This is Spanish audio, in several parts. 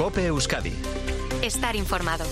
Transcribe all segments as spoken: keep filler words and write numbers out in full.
COPE Euskadi. Estar informado.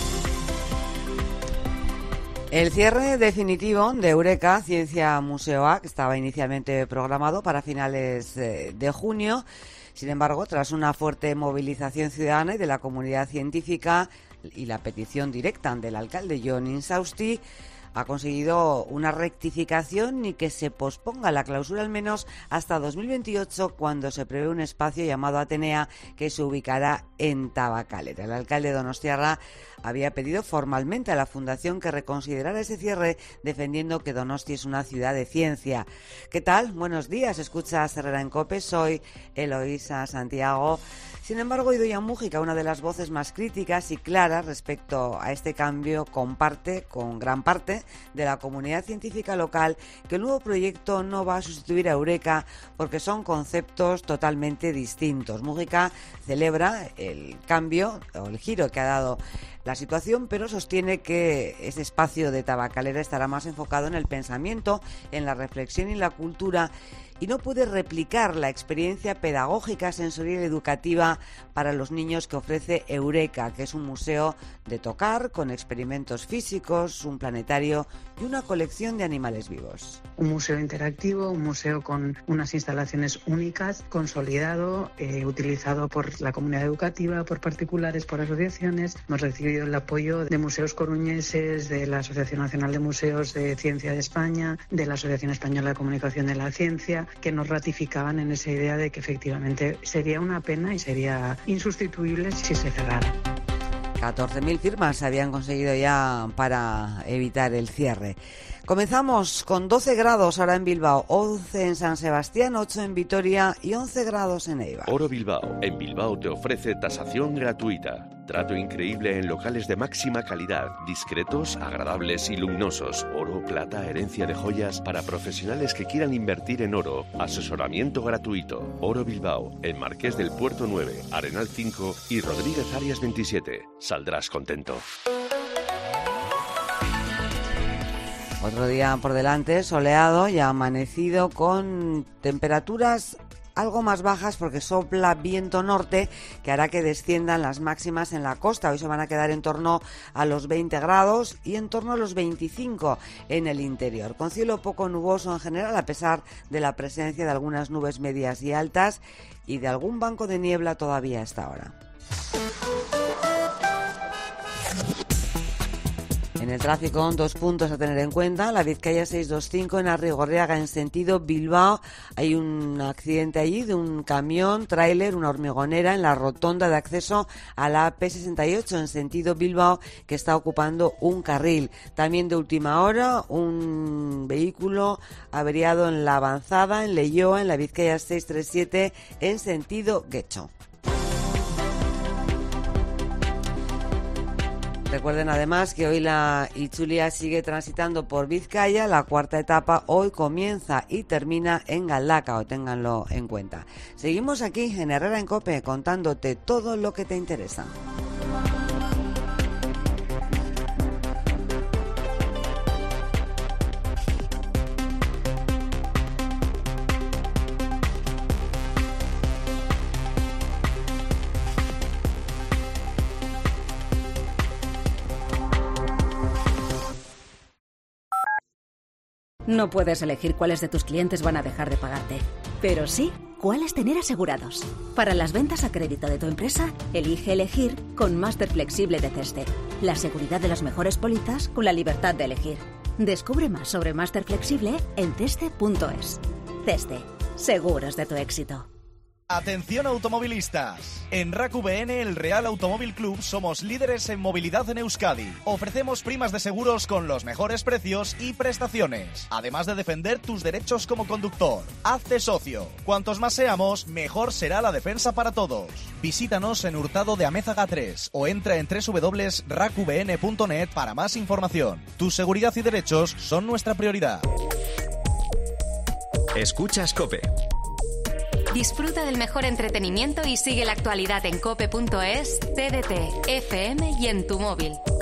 El cierre definitivo de Eureka Ciencia Museoa, que estaba inicialmente programado para finales de junio, sin embargo, tras una fuerte movilización ciudadana y de la comunidad científica y la petición directa del alcalde Jon Insausti, ha conseguido una rectificación y que se posponga la clausura al menos hasta dos mil veintiocho, cuando se prevé un espacio llamado Atenea que se ubicará en Tabakalera. El alcalde donostiarra había pedido formalmente a la Fundación que reconsiderara ese cierre, defendiendo que Donosti es una ciudad de ciencia. ¿Qué tal? Buenos días, escuchas Herrera en COPE, soy Eloísa Santiago. Sin embargo, Idoia Mújica, una de las voces más críticas y claras respecto a este cambio, comparte con gran parte de la comunidad científica local que el nuevo proyecto no va a sustituir a Eureka porque son conceptos totalmente distintos. Mújica celebra el cambio o el giro que ha dado la situación, pero sostiene que ese espacio de Tabakalera estará más enfocado en el pensamiento, en la reflexión y la cultura, y no puede replicar la experiencia pedagógica, sensorial y educativa para los niños que ofrece Eureka, que es un museo de tocar con experimentos físicos, un planetario y una colección de animales vivos. Un museo interactivo, un museo con unas instalaciones únicas, consolidado, eh, utilizado por la comunidad educativa, por particulares, por asociaciones. Hemos recibido el apoyo de museos coruñeses, de la Asociación Nacional de Museos de Ciencia de España, de la Asociación Española de Comunicación de la Ciencia, que nos ratificaban en esa idea de que efectivamente sería una pena y sería insustituible si se cerrara. catorce mil firmas se habían conseguido ya para evitar el cierre. Comenzamos con doce grados ahora en Bilbao, once en San Sebastián, ocho en Vitoria y once grados en Eibar. Oro Bilbao. En Bilbao te ofrece tasación gratuita. Trato increíble en locales de máxima calidad, discretos, agradables y luminosos. Oro, plata, herencia de joyas para profesionales que quieran invertir en oro. Asesoramiento gratuito. Oro Bilbao, en Marqués del Puerto nueve, Arenal cinco y Rodríguez Arias veintisiete. Saldrás contento. Otro día por delante, soleado y amanecido con temperaturas algo más bajas porque sopla viento norte que hará que desciendan las máximas en la costa. Hoy se van a quedar en torno a los veinte grados y en torno a los veinticinco en el interior, con cielo poco nuboso en general a pesar de la presencia de algunas nubes medias y altas y de algún banco de niebla todavía a esta hora. En el tráfico, dos puntos a tener en cuenta. La Vizcaya seiscientos veinticinco en Arrigorriaga en sentido Bilbao. Hay un accidente allí de un camión, tráiler, una hormigonera en la rotonda de acceso a la A P sesenta y ocho en sentido Bilbao, que está ocupando un carril. También de última hora, un vehículo averiado en la avanzada en Leioa en la Vizcaya seiscientos treinta y siete en sentido Guecho. Recuerden además que hoy la Itzulia sigue transitando por Vizcaya. La cuarta etapa hoy comienza y termina en Galdakao, ténganlo en cuenta. Seguimos aquí en Herrera en COPE contándote todo lo que te interesa. No puedes elegir cuáles de tus clientes van a dejar de pagarte, pero sí cuáles tener asegurados. Para las ventas a crédito de tu empresa, elige elegir con Máster Flexible de Ceste. La seguridad de las mejores pólizas con la libertad de elegir. Descubre más sobre Máster Flexible en ceste punto es. Ceste, seguros de tu éxito. Atención automovilistas. En R A C V N, el Real Automóvil Club, somos líderes en movilidad en Euskadi. Ofrecemos primas de seguros con los mejores precios y prestaciones, además de defender tus derechos como conductor. Hazte socio. Cuantos más seamos, mejor será la defensa para todos. Visítanos en Hurtado de Amézaga tres o entra en doble u doble u doble u punto racvn punto net para más información. Tu seguridad y derechos son nuestra prioridad. Escuchas COPE. Disfruta del mejor entretenimiento y sigue la actualidad en cope punto es, T D T, F M y en tu móvil.